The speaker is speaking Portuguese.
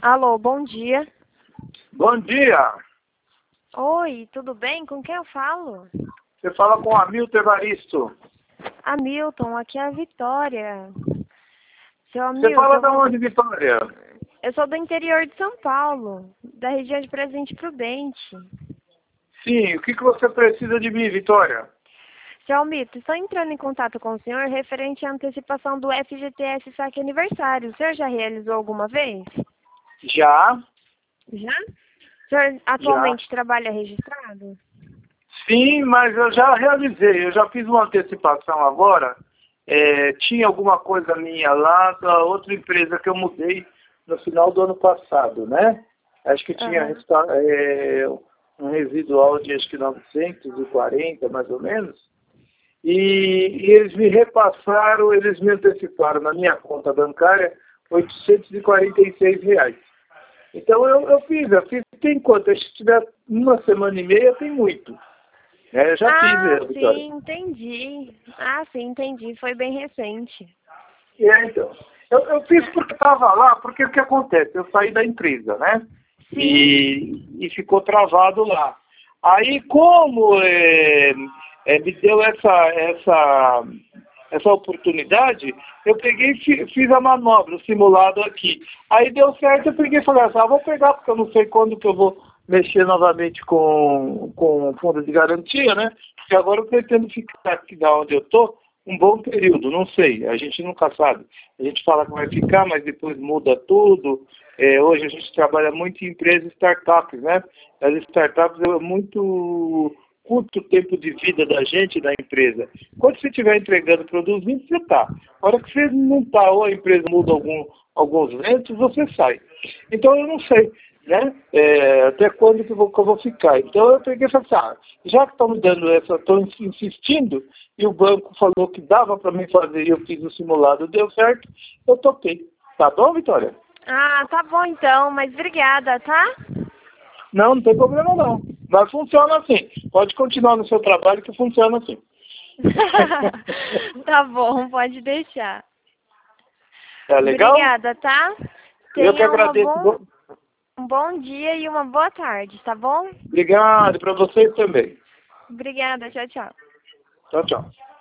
Alô, bom dia. Bom dia. Oi, tudo bem? Com quem eu falo? Você fala com Hamilton Evaristo. Hamilton, aqui é a Vitória. Seu Você fala Hamilton, de onde, Vitória? eu sou do interior de São Paulo, da região de Presidente Prudente. Sim, o que você precisa de mim, Vitória? Seu Hamilton, estou entrando em contato com o senhor referente à antecipação do FGTS Saque Aniversário. O senhor já realizou alguma vez? Já. Já? O senhor atualmente trabalha registrado? Sim, mas eu já realizei. Eu já fiz uma antecipação agora. Tinha alguma coisa minha lá da outra empresa que eu mudei no final do ano passado, né? Acho que tinha um residual de acho que 940, mais ou menos. E eles me repassaram, eles me anteciparam na minha conta bancária R$ 846. Então eu fiz, tem quanto? Se tiver uma semana e meia, tem muito. Eu já fiz, Vitória. Sim, entendi. Sim, entendi. Foi bem recente. Então. Eu fiz porque estava lá, porque o que acontece? Eu saí da empresa, né? Sim. E ficou travado lá. Aí, como me deu essa oportunidade, eu peguei e fiz a manobra, o simulado aqui. Aí deu certo, eu peguei e falei assim, vou pegar, porque eu não sei quando que eu vou mexer novamente com o fundo de garantia, né? Porque agora eu pretendo ficar aqui da onde eu estou um bom período, não sei, a gente nunca sabe. A gente fala que vai ficar, mas depois muda tudo. Hoje a gente trabalha muito em empresas startups, né? As startups é muito curto tempo de vida da gente, da empresa. Quando você estiver entregando, produzindo, você está. A hora que você não está, ou a empresa muda alguns ventos, você sai. Então eu não sei, né? Até quando que eu vou ficar. Então eu peguei e falei assim, já que estão me dando estão insistindo, e o banco falou que dava para mim fazer, e eu fiz o simulado, deu certo, eu topei. Tá bom, Vitória? Tá bom então, mas obrigada, tá? Não tem problema não. Mas funciona assim. Pode continuar no seu trabalho que funciona assim. Tá bom, pode deixar. Tá legal? Obrigada, tá? Eu que Tenha agradeço. um bom dia e uma boa tarde, tá bom? Obrigado para vocês também. Obrigada, tchau, tchau. Tchau, tchau.